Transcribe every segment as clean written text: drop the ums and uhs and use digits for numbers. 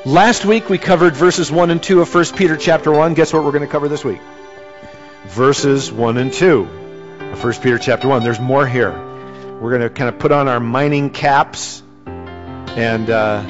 Last week we covered verses 1 and 2 of 1 Peter chapter 1. Guess what we're going to cover this week? Verses 1 and 2 of 1 Peter chapter 1. There's more here. We're going to kind of put on our mining caps and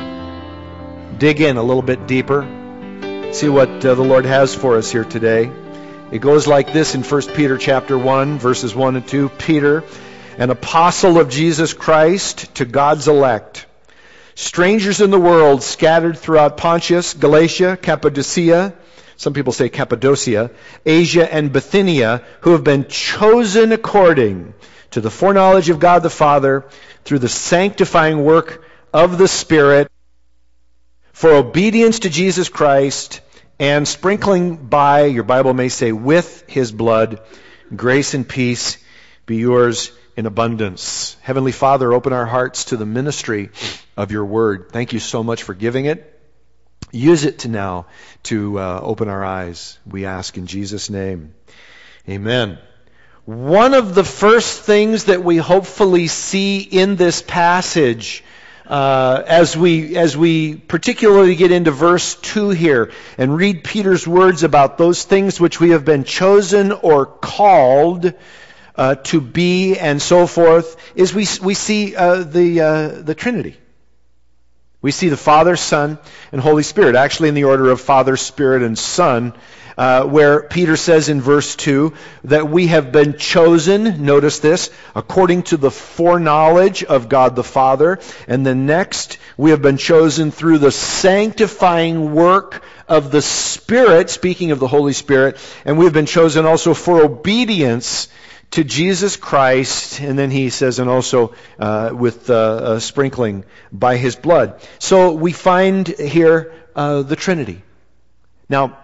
dig in a little bit deeper. See what the Lord has for us here today. It goes like this in 1 Peter chapter 1, verses 1 and 2. Peter, an apostle of Jesus Christ, to God's elect, strangers in the world scattered throughout Pontus, Galatia, Cappadocia, some people say Cappadocia, Asia and Bithynia, who have been chosen according to the foreknowledge of God the Father through the sanctifying work of the Spirit for obedience to Jesus Christ and sprinkling by, your Bible may say, with His blood, grace and peace be yours in abundance. Heavenly Father, open our hearts to the ministry of your word. Thank you so much for giving it. Use it now to open our eyes, we ask in Jesus' name. Amen. One of the first things that we hopefully see in this passage as we particularly get into verse 2 here and read Peter's words about those things which we have been chosen or called to be and so forth, is we see the Trinity. We see the Father, Son, and Holy Spirit, actually in the order of Father, Spirit, and Son, where Peter says in verse 2 that we have been chosen, notice this, according to the foreknowledge of God the Father. And the next, we have been chosen through the sanctifying work of the Spirit, speaking of the Holy Spirit, and we have been chosen also for obedience to Jesus Christ, and then he says, and also with sprinkling by His blood. So we find here the Trinity. Now,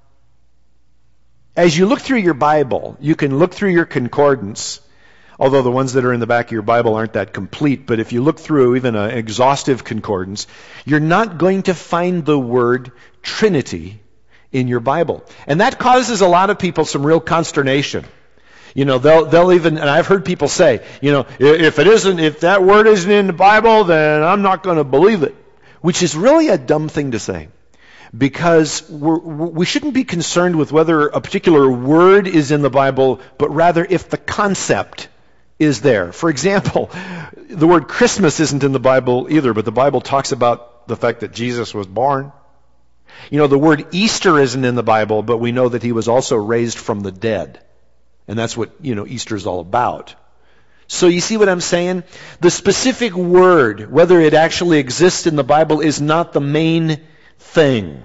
as you look through your Bible, you can look through your concordance, although the ones that are in the back of your Bible aren't that complete, but if you look through even an exhaustive concordance, you're not going to find the word Trinity in your Bible. And that causes a lot of people some real consternation. You know, they'll even, and I've heard people say, you know, if that word isn't in the Bible, then I'm not going to believe it. Which is really a dumb thing to say. Because we shouldn't be concerned with whether a particular word is in the Bible, but rather if the concept is there. For example, the word Christmas isn't in the Bible either, but the Bible talks about the fact that Jesus was born. You know, the word Easter isn't in the Bible, but we know that He was also raised from the dead. And that's what, Easter is all about. So you see what I'm saying? The specific word, whether it actually exists in the Bible, is not the main thing.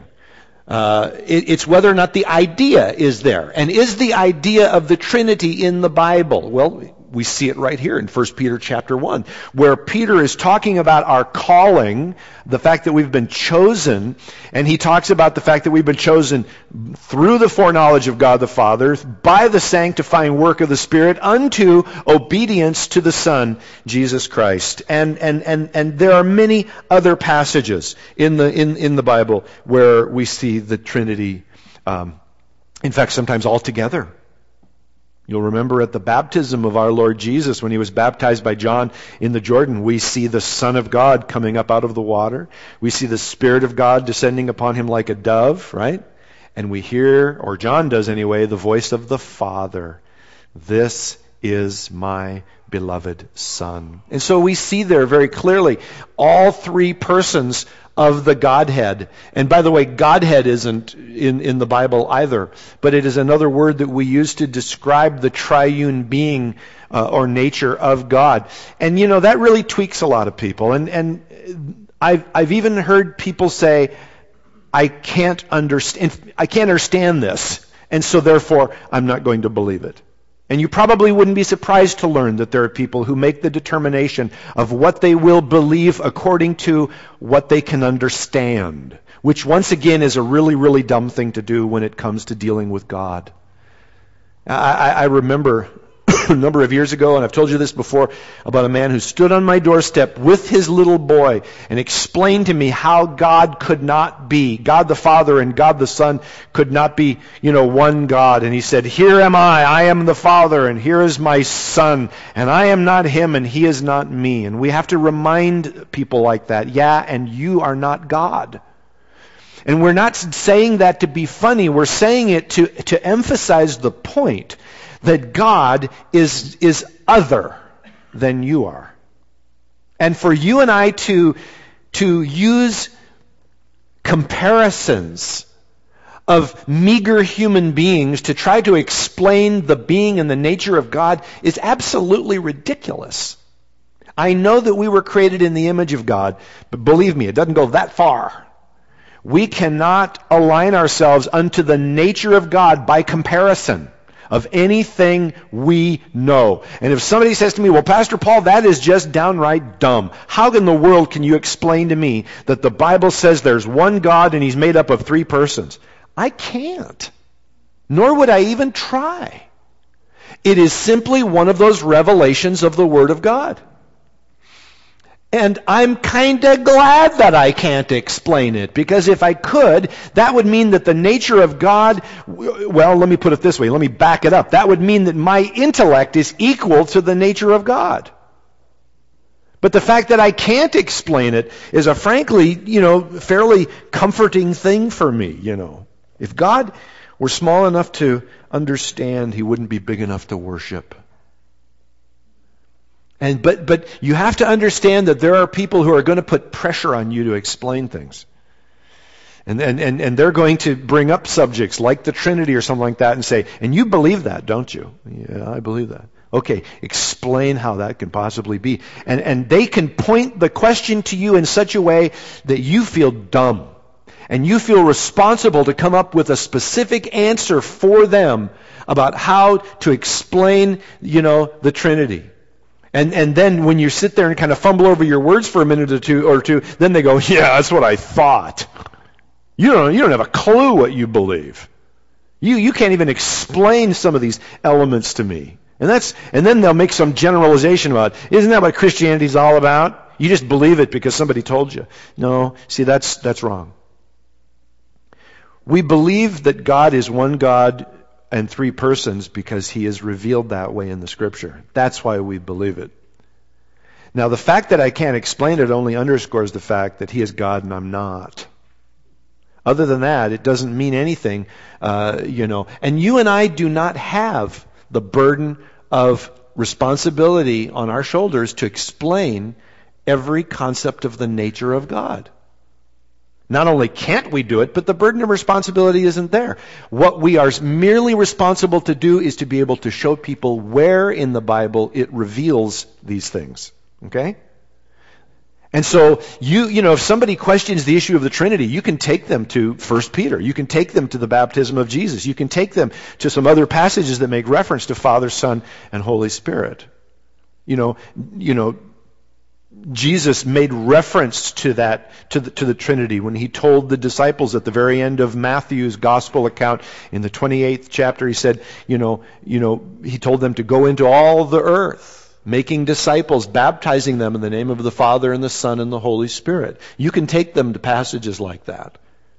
It's whether or not the idea is there. And is the idea of the Trinity in the Bible? Well, we see it right here in 1 Peter chapter 1, where Peter is talking about our calling, the fact that we've been chosen, and he talks about the fact that we've been chosen through the foreknowledge of God the Father, by the sanctifying work of the Spirit, unto obedience to the Son, Jesus Christ. And there are many other passages in the Bible where we see the Trinity, in fact, sometimes all together. You'll remember at the baptism of our Lord Jesus, when He was baptized by John in the Jordan, we see the Son of God coming up out of the water. We see the Spirit of God descending upon Him like a dove, right? And we hear, or John does anyway, the voice of the Father. This is my beloved Son. And so we see there very clearly all three persons of the Godhead. And by the way, Godhead isn't in the Bible either, but it is another word that we use to describe the triune being or nature of God. And that really tweaks a lot of people. And I've even heard people say, I can't understand this, and so therefore I'm not going to believe it. And you probably wouldn't be surprised to learn that there are people who make the determination of what they will believe according to what they can understand, which once again is a really, really dumb thing to do when it comes to dealing with God. I remember a number of years ago, and I've told you this before, about a man who stood on my doorstep with his little boy and explained to me how God could not be, God the Father and God the Son could not be, one God. And he said, here am I am the Father, and here is my Son, and I am not Him, and He is not me. And we have to remind people like that, and you are not God. And we're not saying that to be funny. We're saying it to emphasize the point that God is other than you are. And for you and I to use comparisons of meager human beings to try to explain the being and the nature of God is absolutely ridiculous. I know that we were created in the image of God, but believe me, it doesn't go that far. We cannot align ourselves unto the nature of God by comparison of anything we know. And if somebody says to me, well, Pastor Paul, that is just downright dumb. How in the world can you explain to me that the Bible says there's one God and He's made up of three persons? I can't. Nor would I even try. It is simply one of those revelations of the Word of God. And I'm kind of glad that I can't explain it, because if I could, that would mean that the nature of God, well, let me put it this way, let me back it up. That would mean that my intellect is equal to the nature of God. But the fact that I can't explain it is a frankly, fairly comforting thing for me, If God were small enough to understand, He wouldn't be big enough to worship. But you have to understand that there are people who are going to put pressure on you to explain things. And they're going to bring up subjects like the Trinity or something like that and say, and you believe that, don't you? Yeah, I believe that. Okay, explain how that can possibly be. And they can point the question to you in such a way that you feel dumb. And you feel responsible to come up with a specific answer for them about how to explain, the Trinity. And then when you sit there and kind of fumble over your words for a minute or two, then they go, yeah, that's what I thought. You don't have a clue what you believe. You can't even explain some of these elements to me. And then they'll make some generalization about, isn't that what Christianity's all about? You just believe it because somebody told you. No, see, that's wrong. We believe that God is one God and three persons because He is revealed that way in the Scripture. That's why we believe it. Now, the fact that I can't explain it only underscores the fact that He is God and I'm not. Other than that, it doesn't mean anything, And you and I do not have the burden of responsibility on our shoulders to explain every concept of the nature of God. Not only can't we do it, but the burden of responsibility isn't there. What we are merely responsible to do is to be able to show people where in the Bible it reveals these things. Okay? And so, if somebody questions the issue of the Trinity, you can take them to 1 Peter. You can take them to the baptism of Jesus. You can take them to some other passages that make reference to Father, Son, and Holy Spirit. Jesus made reference to that, to the Trinity when He told the disciples at the very end of Matthew's gospel account in the 28th chapter. He said, He told them to go into all the earth, making disciples, baptizing them in the name of the Father and the Son and the Holy Spirit. You can take them to passages like that.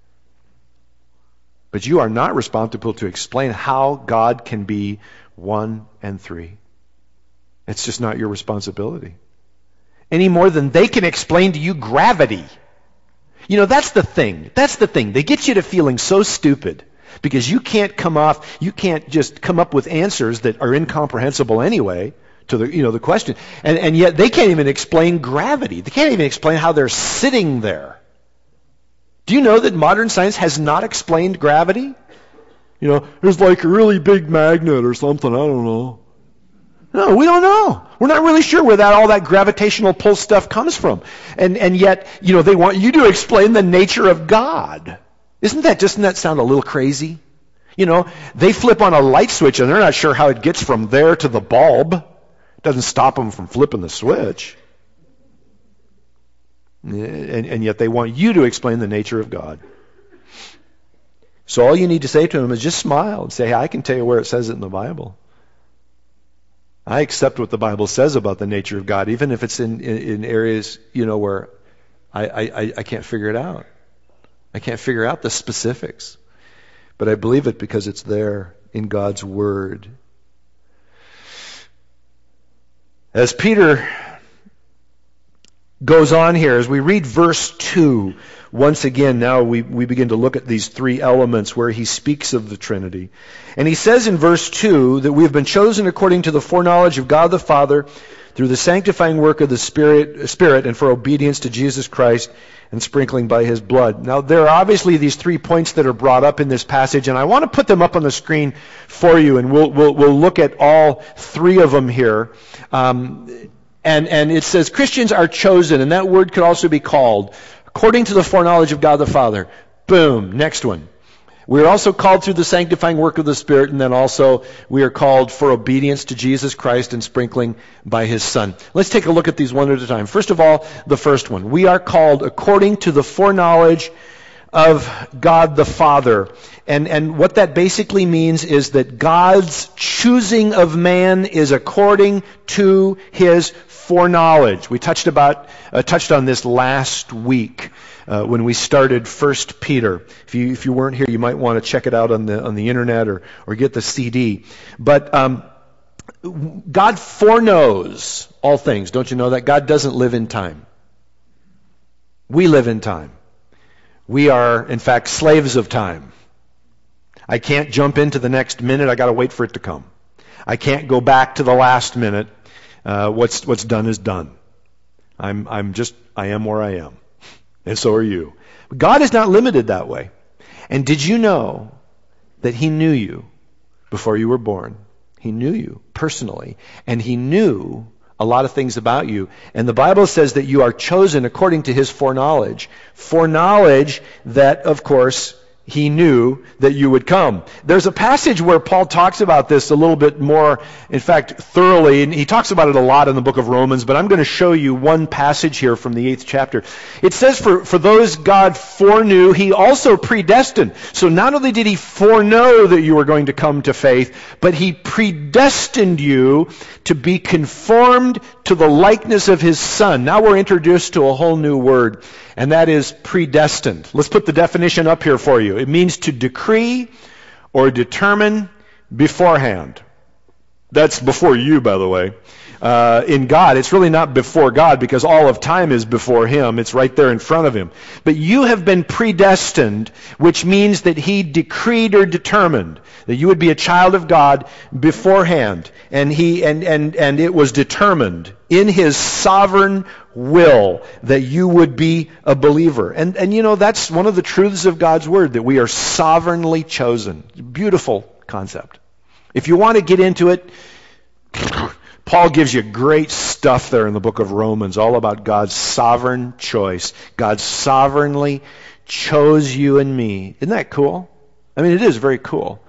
But you are not responsible to explain how God can be one and three. It's just not your responsibility. Any more than they can explain to you gravity. That's the thing. They get you to feeling so stupid because you can't just come up with answers that are incomprehensible anyway to the question. And yet they can't even explain gravity. They can't even explain how they're sitting there. Do you know that modern science has not explained gravity? There's like a really big magnet or something, I don't know. No, we don't know. We're not really sure where all that gravitational pull stuff comes from. And yet, they want you to explain the nature of God. Doesn't that sound a little crazy? They flip on a light switch and they're not sure how it gets from there to the bulb. It doesn't stop them from flipping the switch. And yet they want you to explain the nature of God. So all you need to say to them is just smile and say, hey, I can tell you where it says it in the Bible. I accept what the Bible says about the nature of God, even if it's in areas, where I can't figure it out. I can't figure out the specifics. But I believe it because it's there in God's Word. As Peter goes on here as we read verse 2. Once again, now we begin to look at these three elements where he speaks of the Trinity. And he says in verse 2 that we have been chosen according to the foreknowledge of God the Father through the sanctifying work of the Spirit and for obedience to Jesus Christ and sprinkling by His blood. Now, there are obviously these 3 points that are brought up in this passage, and I want to put them up on the screen for you, and we'll look at all 3 of them here. And it says Christians are chosen, and that word could also be called according to the foreknowledge of God the Father. Boom. Next one. We are also called through the sanctifying work of the Spirit, and then also we are called for obedience to Jesus Christ and sprinkling by His Son. Let's take a look at these one at a time. First of all, the first one. We are called according to the foreknowledge of God the Father. And what that basically means is that God's choosing of man is according to His foreknowledge. We touched on this last week when we started 1 Peter. If you weren't here, you might want to check it out on the internet or get the CD. But God foreknows all things. Don't you know that? God doesn't live in time. We live in time. We are, in fact, slaves of time. I can't jump into the next minute. I got to wait for it to come. I can't go back to the last minute. What's done is done. I am where I am. And so are you. God is not limited that way. And did you know that He knew you before you were born? He knew you personally. And He knew a lot of things about you. And the Bible says that you are chosen according to His foreknowledge. Foreknowledge that, of course, He knew that you would come. There's a passage where Paul talks about this a little bit more, in fact, thoroughly, and he talks about it a lot in the book of Romans, but I'm going to show you one passage here from the 8th chapter. It says, for those God foreknew, He also predestined. So not only did He foreknow that you were going to come to faith, but He predestined you to be conformed to the likeness of His Son. Now we're introduced to a whole new word, and that is predestined. Let's put the definition up here for you. It means to decree or determine beforehand. That's before you, by the way. In God, it's really not before God because all of time is before Him. It's right there in front of Him. But you have been predestined, which means that He decreed or determined that you would be a child of God beforehand. And it was determined in His sovereign will that you would be a believer. And you know, that's one of the truths of God's Word, that we are sovereignly chosen. Beautiful concept. If you want to get into it, Paul gives you great stuff there in the book of Romans, all about God's sovereign choice. God sovereignly chose you and me. Isn't that cool? I mean, it is very cool.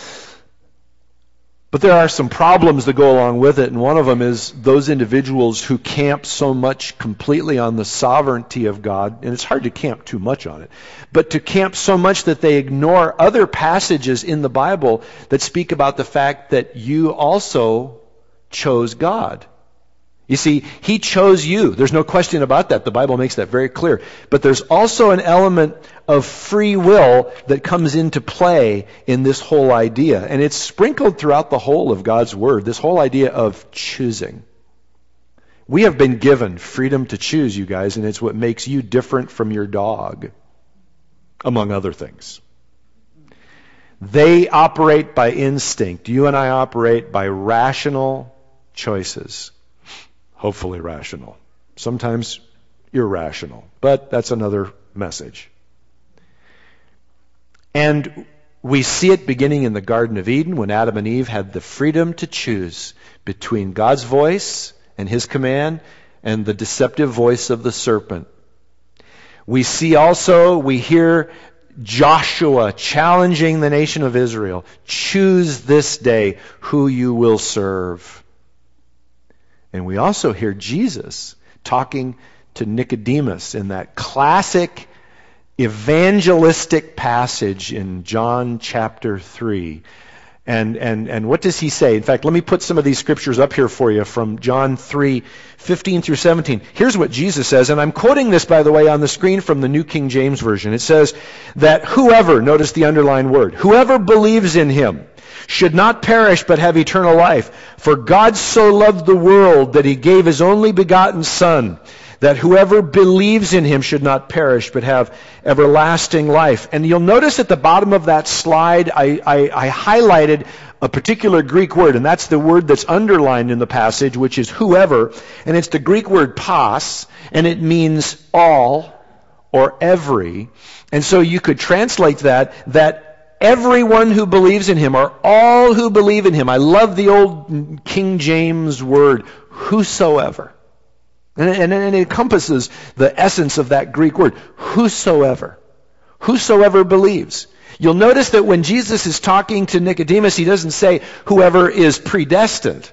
But there are some problems that go along with it, and one of them is those individuals who camp so much completely on the sovereignty of God, and it's hard to camp too much on it, but to camp so much that they ignore other passages in the Bible that speak about the fact that you also chose God. You see, He chose you. There's no question about that. The Bible makes that very clear. But there's also an element of free will that comes into play in this whole idea. And it's sprinkled throughout the whole of God's Word, this whole idea of choosing. We have been given freedom to choose, you guys, and it's what makes you different from your dog, among other things. They operate by instinct. You and I operate by rational choices. Hopefully rational. Sometimes irrational. But that's another message. And we see it beginning in the Garden of Eden when Adam and Eve had the freedom to choose between God's voice and His command and the deceptive voice of the serpent. We hear Joshua challenging the nation of Israel. Choose this day who you will serve. And we also hear Jesus talking to Nicodemus in that classic evangelistic passage in John chapter 3. And what does He say? In fact, let me put some of these scriptures up here for you from John 3:15 through 17. Here's what Jesus says, and I'm quoting this, by the way, on the screen from the New King James Version. It says that whoever, notice the underlined word, whoever believes in Him should not perish but have eternal life. For God so loved the world that He gave His only begotten Son, that whoever believes in him should not perish but have everlasting life. And you'll notice at the bottom of that slide, I highlighted a particular Greek word, and that's the word that's underlined in the passage, which is whoever, and it's the Greek word pas, and it means all or every. And so you could translate that everyone who believes in him, or all who believe in him. I love the old King James word, whosoever. And it encompasses the essence of that Greek word, whosoever. Whosoever believes. You'll notice that when Jesus is talking to Nicodemus, he doesn't say whoever is predestined.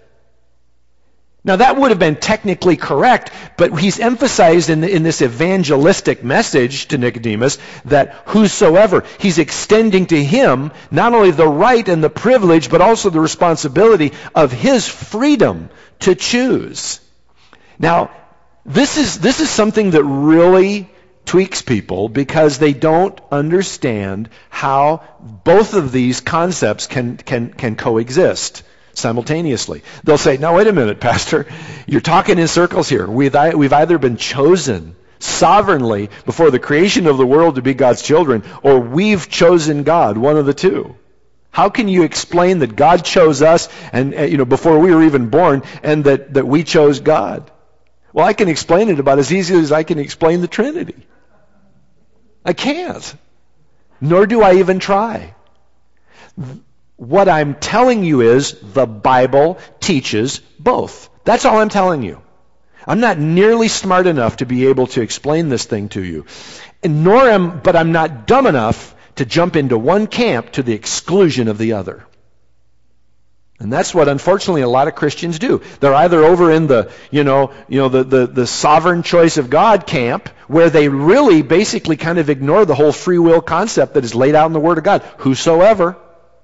Now that would have been technically correct, but he's emphasized in this evangelistic message to Nicodemus that whosoever, he's extending to him not only the right and the privilege, but also the responsibility of his freedom to choose. Now, this is something that really tweaks people because they don't understand how both of these concepts can coexist simultaneously. They'll say, now wait a minute, Pastor, you're talking in circles here. We've either been chosen sovereignly before the creation of the world to be God's children, or we've chosen God, one of the two. How can you explain that God chose us and before we were even born, and that we chose God? Well, I can explain it about as easily as I can explain the Trinity. I can't. Nor do I even try. What I'm telling you is the Bible teaches both. That's all I'm telling you. I'm not nearly smart enough to be able to explain this thing to you. But I'm not dumb enough to jump into one camp to the exclusion of the other. And that's what, unfortunately, a lot of Christians do. They're either over in the sovereign choice of God camp, where they really basically kind of ignore the whole free will concept that is laid out in the Word of God. Whosoever.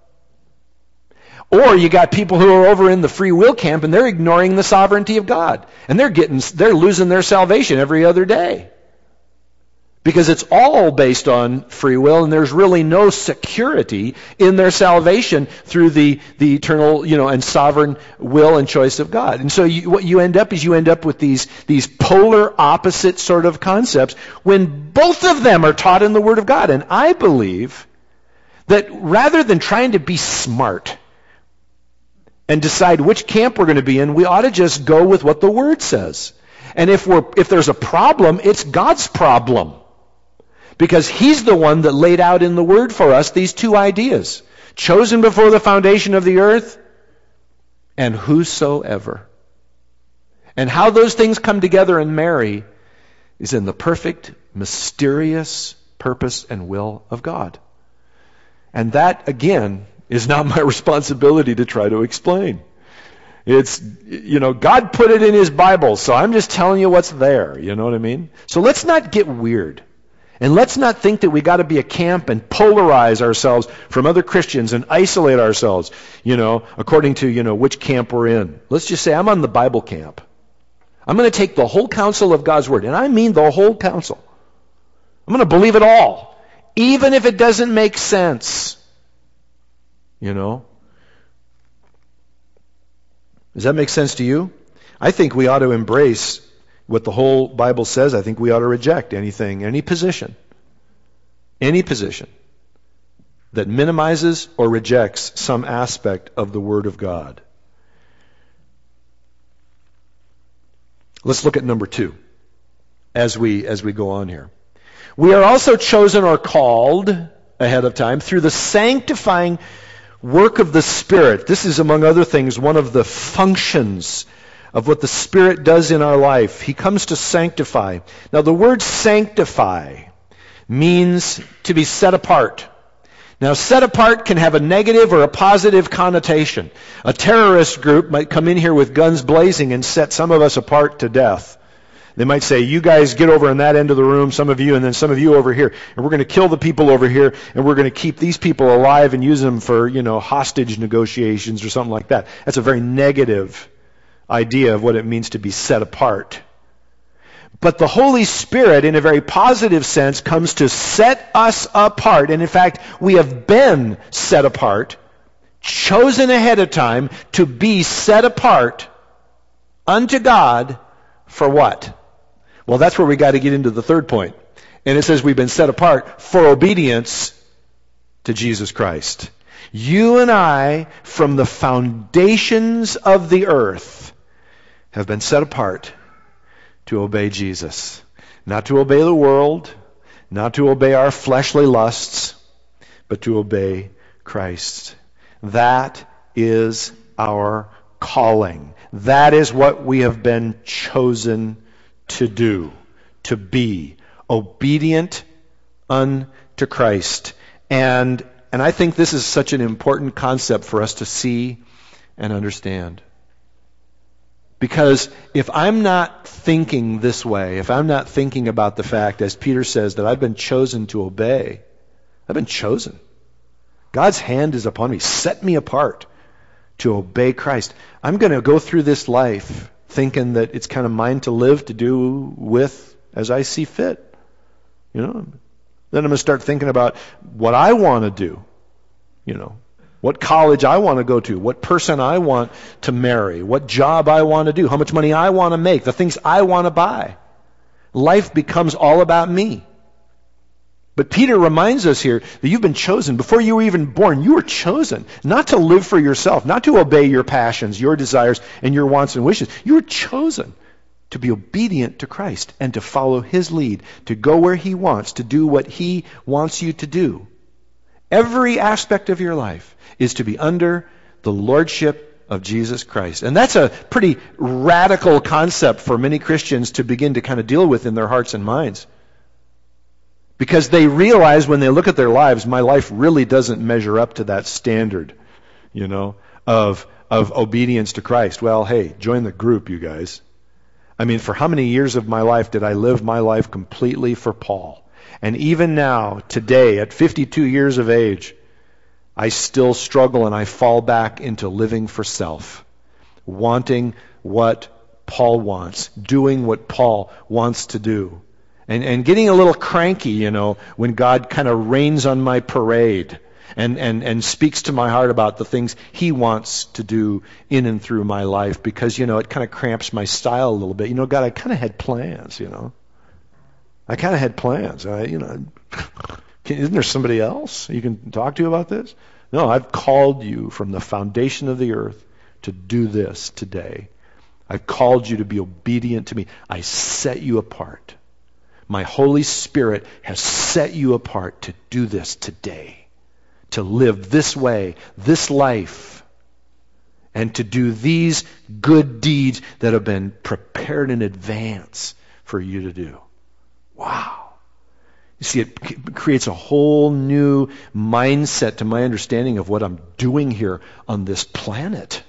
Or you got people who are over in the free will camp and they're ignoring the sovereignty of God. And they're losing their salvation every other day. Because it's all based on free will, and there's really no security in their salvation through the eternal, and sovereign will and choice of God. And so what you end up with these polar opposite sort of concepts when both of them are taught in the Word of God. And I believe that rather than trying to be smart and decide which camp we're going to be in, we ought to just go with what the Word says. And if there's a problem, it's God's problem. Because He's the one that laid out in the Word for us these two ideas. Chosen before the foundation of the earth, and whosoever. And how those things come together and marry is in the perfect, mysterious purpose and will of God. And that, again, is not my responsibility to try to explain. It's, God put it in His Bible, so I'm just telling you what's there. You know what I mean? So let's not get weird. And let's not think that we got to be a camp and polarize ourselves from other Christians and isolate ourselves, according to, which camp we're in. Let's just say, I'm on the Bible camp. I'm going to take the whole counsel of God's Word, and I mean the whole counsel. I'm going to believe it all, even if it doesn't make sense. Does that make sense to you? I think we ought to embrace what the whole Bible says. I think we ought to reject any position that minimizes or rejects some aspect of the Word of God. Let's look at number 2 as we go on here. We are also chosen or called ahead of time through the sanctifying work of the Spirit. This is, among other things, one of the functions of what the Spirit does in our life. He comes to sanctify. Now, the word sanctify means to be set apart. Now, set apart can have a negative or a positive connotation. A terrorist group might come in here with guns blazing and set some of us apart to death. They might say, you guys get over in that end of the room, some of you, and then some of you over here. And we're going to kill the people over here, and we're going to keep these people alive and use them for, hostage negotiations or something like that. That's a very negative idea of what it means to be set apart. But the Holy Spirit, in a very positive sense, comes to set us apart. And in fact, we have been set apart, chosen ahead of time to be set apart unto God for what? Well, that's where we got to get into the third point. And it says we've been set apart for obedience to Jesus Christ. You and I, from the foundations of the earth, have been set apart to obey Jesus. Not to obey the world, not to obey our fleshly lusts, but to obey Christ. That is our calling. That is what we have been chosen to do, to be obedient unto Christ. And I think this is such an important concept for us to see and understand. Because if I'm not thinking this way, if I'm not thinking about the fact, as Peter says, that I've been chosen to obey, I've been chosen. God's hand is upon me, set me apart to obey Christ. I'm going to go through this life thinking that it's kind of mine to live, to do with as I see fit. You know, then I'm going to start thinking about what I want to do. You know, what college I want to go to, what person I want to marry, what job I want to do, how much money I want to make, the things I want to buy. Life becomes all about me. But Peter reminds us here that you've been chosen. Before you were even born, you were chosen not to live for yourself, not to obey your passions, your desires, and your wants and wishes. You were chosen to be obedient to Christ and to follow His lead, to go where He wants, to do what He wants you to do. Every aspect of your life is to be under the lordship of Jesus Christ. And that's a pretty radical concept for many Christians to begin to kind of deal with in their hearts and minds. Because they realize when they look at their lives, my life really doesn't measure up to that standard, you know, of obedience to Christ. Well, hey, join the group, you guys. I mean, for how many years of my life did I live my life completely for Paul? And even now, today, at 52 years of age, I still struggle and I fall back into living for self, wanting what Paul wants, doing what Paul wants to do, and getting a little cranky, you know, when God kind of rains on my parade and speaks to my heart about the things He wants to do in and through my life, because, you know, it kind of cramps my style a little bit. You know, God, I kind of had plans, you know. I kind of had plans. Isn't there somebody else you can talk to about this? No, I've called you from the foundation of the earth to do this today. I've called you to be obedient to me. I set you apart. My Holy Spirit has set you apart to do this today, to live this way, this life, and to do these good deeds that have been prepared in advance for you to do. Wow. You see, it creates a whole new mindset to my understanding of what I'm doing here on this planet.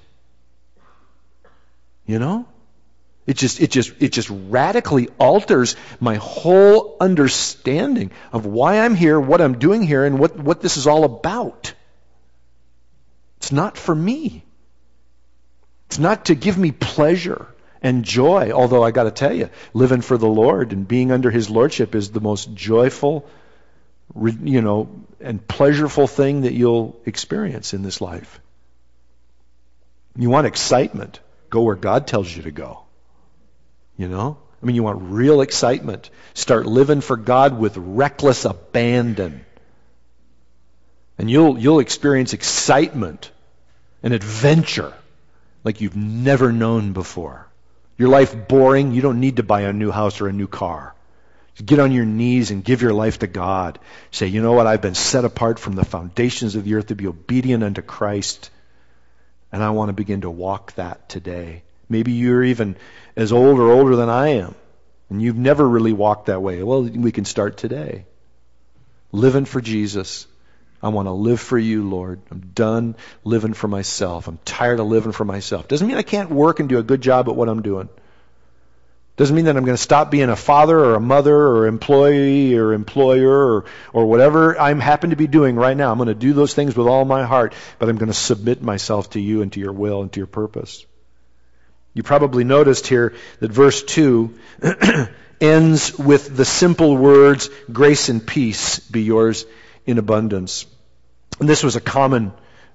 You know? It just radically alters my whole understanding of why I'm here, what I'm doing here, and what this is all about. It's not for me. It's not to give me pleasure and joy, although I got to tell you, living for the Lord and being under His lordship is the most joyful, you know, and pleasureful thing that you'll experience in this life. You want excitement, go where God tells you to go. You know? I mean, you want real excitement. Start living for God with reckless abandon. And you'll experience excitement and adventure like you've never known before. Your life boring, you don't need to buy a new house or a new car. Get on your knees and give your life to God. Say, you know what, I've been set apart from the foundations of the earth to be obedient unto Christ, and I want to begin to walk that today. Maybe you're even as old or older than I am, and you've never really walked that way. Well, we can start today. Living for Jesus. I want to live for you, Lord. I'm done living for myself. I'm tired of living for myself. Doesn't mean I can't work and do a good job at what I'm doing. Doesn't mean that I'm going to stop being a father or a mother or employee or employer or whatever I happen to be doing right now. I'm going to do those things with all my heart, but I'm going to submit myself to you and to your will and to your purpose. You probably noticed here that verse 2 ends with the simple words, grace and peace be yours in abundance. And this was a common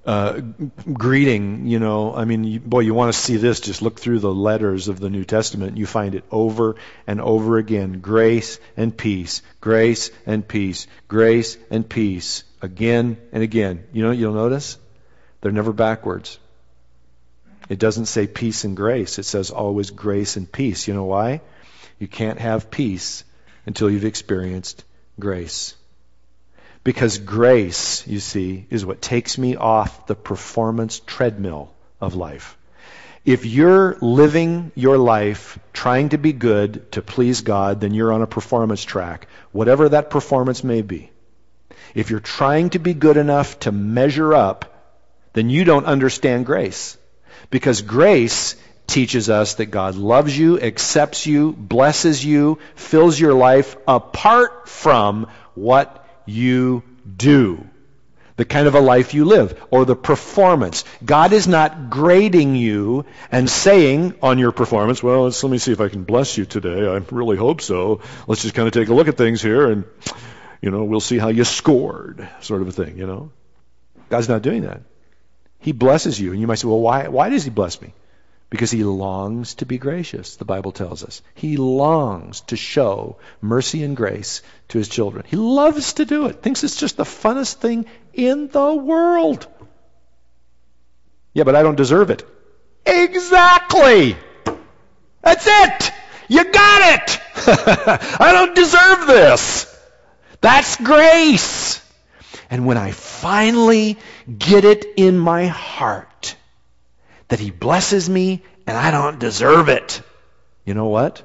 greeting, you want to see this, just look through the letters of the New Testament, and you find it over and over again. Grace and peace, grace and peace, grace and peace, again and again. You'll notice? They're never backwards. It doesn't say peace and grace. It says always grace and peace. You know why? You can't have peace until you've experienced grace. Because grace, you see, is what takes me off the performance treadmill of life. If you're living your life trying to be good to please God, then you're on a performance track, whatever that performance may be. If you're trying to be good enough to measure up, then you don't understand grace. Because grace teaches us that God loves you, accepts you, blesses you, fills your life apart from what you do. The kind of a life you live, or the performance. God is not grading you and saying on your performance, well, let me see if I can bless you today. I really hope so. Let's just kind of take a look at things here and, we'll see how you scored, sort of a thing, God's not doing that. He blesses you. And you might say, well, why does He bless me? Because He longs to be gracious, the Bible tells us. He longs to show mercy and grace to His children. He loves to do it. Thinks it's just the funnest thing in the world. Yeah, but I don't deserve it. Exactly! That's it! You got it! I don't deserve this! That's grace! And when I finally get it in my heart that He blesses me and I don't deserve it, you know what?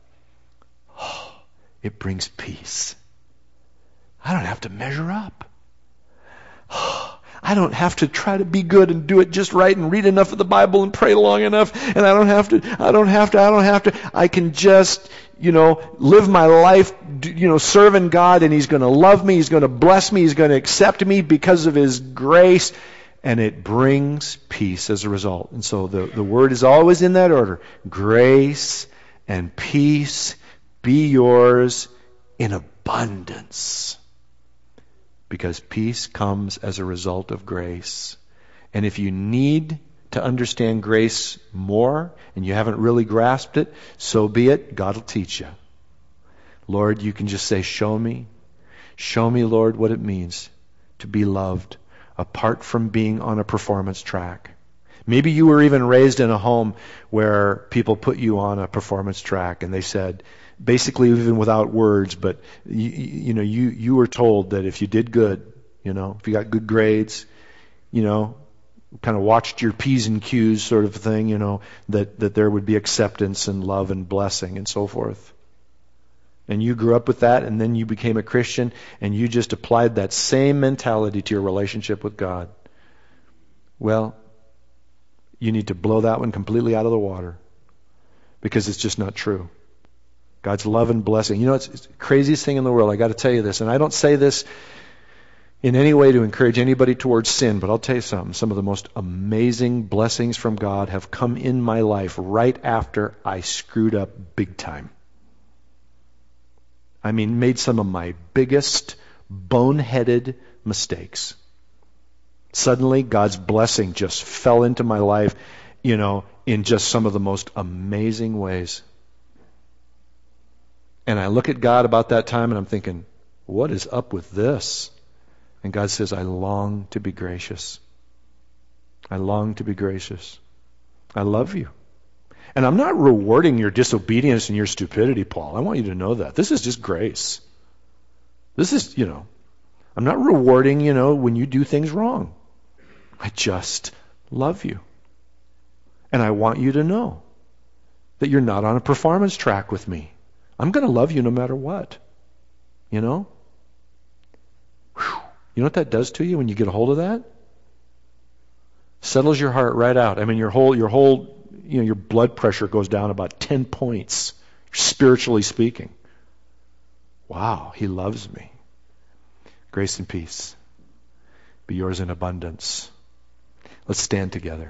It brings peace. I don't have to measure up. I don't have to try to be good and do it just right and read enough of the Bible and pray long enough, and I don't have to. I can just, live my life, serving God, and He's going to love me, He's going to bless me, He's going to accept me because of His grace, and it brings peace as a result. And so the word is always in that order. Grace and peace be yours in abundance. Because peace comes as a result of grace. And if you need to understand grace more and you haven't really grasped it, so be it. God will teach you. Lord, you can just say, show me, Lord, what it means to be loved apart from being on a performance track. Maybe you were even raised in a home where people put you on a performance track and they said, basically even without words, but you were told that if you did good, if you got good grades, kind of watched your P's and Q's sort of thing, that there would be acceptance and love and blessing and so forth. And you grew up with that, and then you became a Christian, and you just applied that same mentality to your relationship with God. Well, you need to blow that one completely out of the water, because it's just not true. God's love and blessing. It's the craziest thing in the world. I got to tell you this, and I don't say this in any way to encourage anybody towards sin, but I'll tell you something. Some of the most amazing blessings from God have come in my life right after I screwed up big time. I mean, made some of my biggest boneheaded mistakes. Suddenly, God's blessing just fell into my life, in just some of the most amazing ways. And I look at God about that time and I'm thinking, what is up with this? And God says, I long to be gracious. I long to be gracious. I love you. And I'm not rewarding your disobedience and your stupidity, Paul. I want you to know that. This is just grace. This is, I'm not rewarding, when you do things wrong. I just love you. And I want you to know that you're not on a performance track with me. I'm going to love you no matter what. You know? Whew. You know what that does to you when you get a hold of that? Settles your heart right out. I mean, your blood pressure goes down about 10 points, spiritually speaking. Wow, He loves me. Grace and peace be yours in abundance. Let's stand together.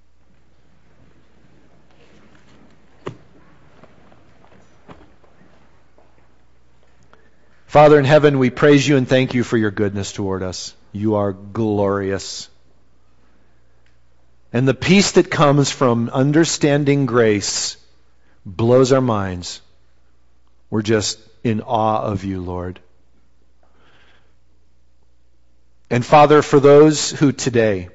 Father in heaven, we praise you and thank you for your goodness toward us. You are glorious. And the peace that comes from understanding grace blows our minds. We're just in awe of you, Lord. And Father, for those who today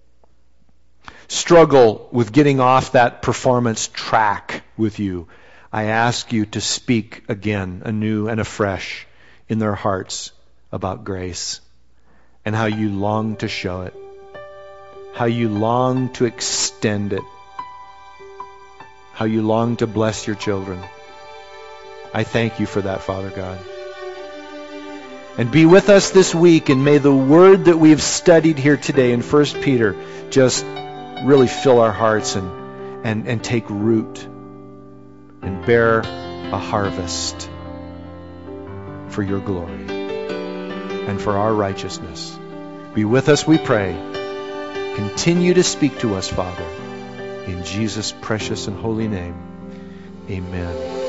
struggle with getting off that performance track with you, I ask you to speak again, anew and afresh in their hearts about grace and how you long to show it, how you long to extend it, how you long to bless your children. I thank you for that, Father God. And be with us this week, and may the word that we have studied here today in 1 Peter just really fill our hearts and take root and bear a harvest for your glory and for our righteousness. Be with us, we pray. Continue to speak to us, Father. In Jesus' precious and holy name, amen.